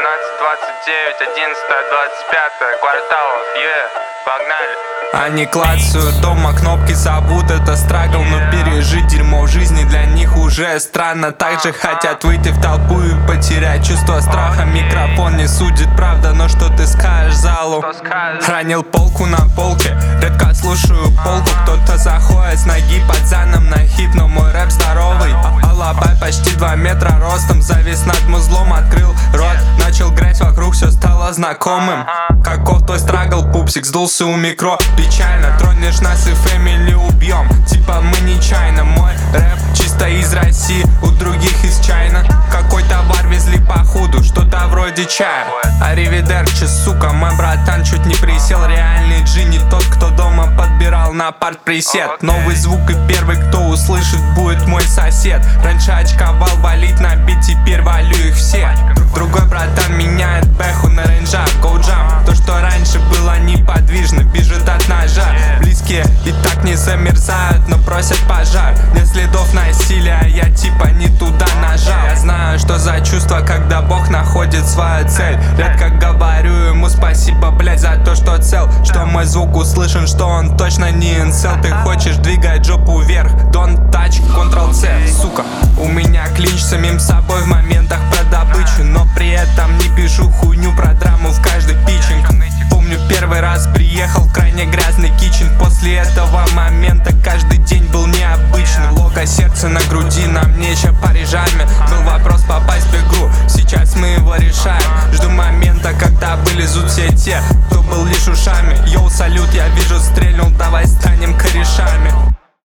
25 кварталов, погнали. Они клацают дома, кнопки зовут это страгл, но пережить дерьмо в жизни для них уже странно. Также хотят выйти в толпу и потерять чувство страха. Микрофон не судит, правда, но что ты скажешь залу? Хранил полку на полке, редко слушаю полку. Кто-то заходит с ноги под заном на хит, но мой рэп здоровый. Алабай почти 2 метра ростом, завис над музлом, открыл рот, начал греть вокруг, все стало знакомым. Каков твой страгл, пупсик, сдулся у микро. Печально, тронешь нас и фэмили убьем. Типа мы нечаянно, мой рэп чисто из России, у других из Чайна. Какой товар везли походу, что-то вроде чая. Аривидерчи, сука, мой братан чуть не присел. Реальный G, не тот, кто дома подбирал на парт-пресет. Новый звук и первый, кто услышит, будет мой сосед. Раньше очковал валить на бит, теперь валю их все. Другой братан меняет бэху на рейнджах, go jump. То, что раньше было неподвижно, бежит от ножа. Близкие и так не замерзают, но просят пожар. Нет следов насилия, я типа не туда нажал. Я знаю, что за чувство, когда Бог находит свою цель. Редко говорю ему спасибо, блять, за то, что цел. Что мой звук услышан, что он точно не инцел. Ты хочешь двигать жопу вверх, don't touch, Ctrl-C, сука. У меня клинч с самим собой в моментах про добычу, но при этом не пишу хуйню про драму в каждый питчинг. Помню, первый раз приехал в крайне грязный кичен. После этого момента каждый день был необычным. Лого сердце на груди, нам нечего парижами. Был вопрос попасть в игру, сейчас мы его решаем. Жду момента, когда вылезут все те, кто был лишь ушами. Йоу, салют, я вижу, стрельнул, давай станем корешами.